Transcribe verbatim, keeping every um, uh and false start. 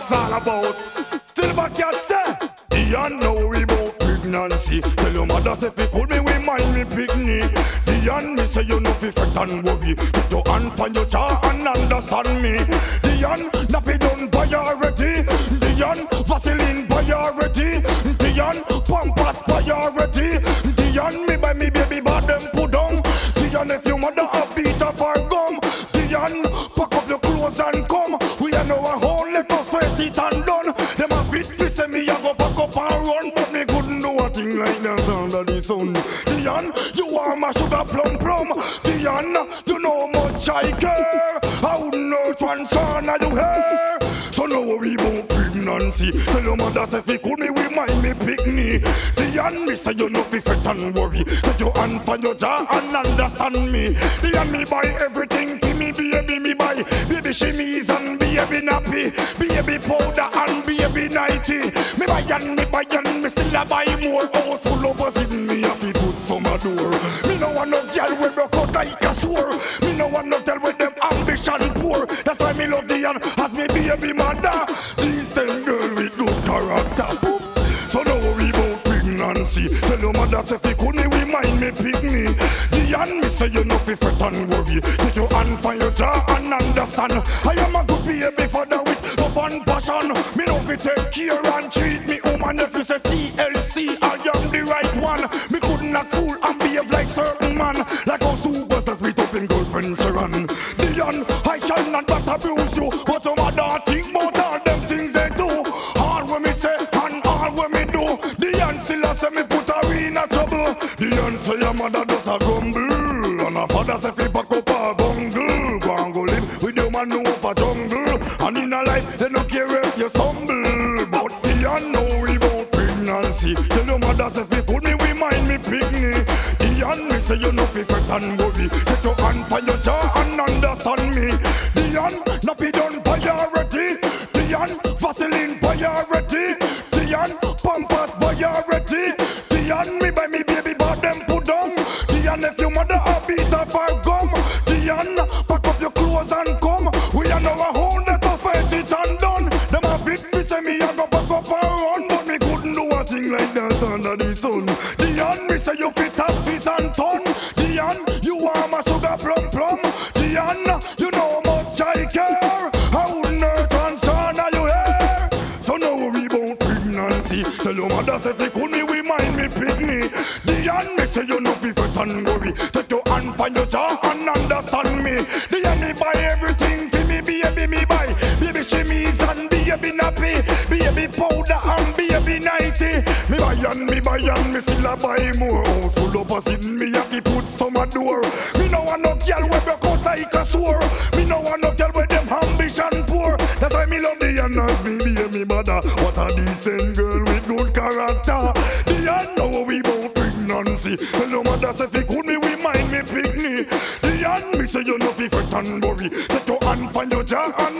talks all about. Till the backyard say, Dion know we bout pregnancy. Tell your mother say fi could me we mind me picnic. Dion me say you no fi fret and worry. Put your hand for your jaw and understand me. Dion nappy done priority. Dion Vaseline priority. Dion Pampers priority. Dion me buy me baby but them put down. Dion if your mother a beat up her gum. Dion pack up your clothes and come. We are now a whole let us face it and done. Them a fit fi say me a go pack up and run, but me couldn't do a thing like that under the sun. Dion, you are my sugar plum plum. Dion, you know much I care. I wouldn't hurt one son of you hair. So no worry about pregnancy. Tell your mother say fi could me we mind me picnic. Dion, me say you no fi fret and worry. Take your hand for your jaw and understand me. Dion, me buy everything for me baby. Me buy baby shimmies and baby nappy, baby powder and baby nighty. Me buy and me buy and me still a buy more. House full of us in me have to put some a door. Me no want no girl we broke out like a sword. Me no want no girl with them ambition poor. That's why me love Dion as me baby mother. These ten girl with good character. Boop. So no worry about pregnancy. Tell your mother say fi could me we mind me picnic. Dion me say you no fi fret and worry. Take your hand for your jaw and understand. I am a good baby father with love and passion. Me no fi take care and treat me woman. If you say T L C I am the right one. Me couldn't act fool and behave like certain man. Like how superstars meet up in girlfriend Sharon. Dion, I shall not but abuse you. But your mother think about all them things they do. All when me say and all when me do. Dion still a say me put her in a trouble. Dion say your mother does a grumble. And her father say fi pack up a bungle. Go and go live with your man who up a jungle. And in a life they no care if you stumble. But Dion know we bout pregnancy. Tell your mother say fi could me we mind me picnic. Dion me say you no fi fret and worry. Take your hand for your jaw and understand me. Dion nappy done priority. Dion Vaseline priority. Dion Pampers priority. Dion me buy me baby but them put down. Dion if your mother a beat up her gum. Dion pack up your clothes and come. We are now a whole let us face it and done. Them a bit fi say me a go pack up and run, but me couldn't do a thing like that under the sun. Dion me say you fit up piece and ton. Dion you are my sugar plum plum. Dion you know much I care. I wouldn't hurt one son of you hair. So no worry about pregnancy. Tell your mother say fi could me we mind me picnic. Dion me say you no fi fret and worry. Take your hand for your jaw and understand me. Dion me buy everything for me baby. Me buy baby shimmies and baby nappy, baby powder and baby nighty. Me buy and me buy and me still a buy more. House full of us in me have to put some a door. Me no want no girl we broke out like a sword. Me no want no girl with them ambition poor. That's why me love Dion as me baby mother. What are these ten girl with good character? Dion know we bout pregnancy. Tell your mother say fi could me we mind me picnic. Dion me say you no fi fret and worry. Take your hand for your jaw and